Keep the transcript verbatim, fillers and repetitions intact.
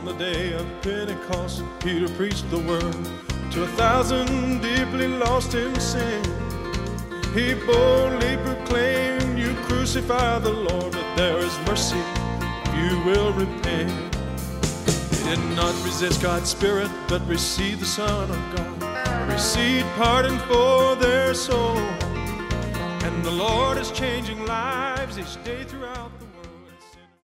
On the day of Pentecost, Peter preached the word to a thousand deeply lost in sin. He boldly proclaimed, you crucify the Lord, but there is mercy if you will repent. They did not resist God's Spirit, but received the Son of God, received pardon for their soul. And the Lord is changing lives each day throughout the world.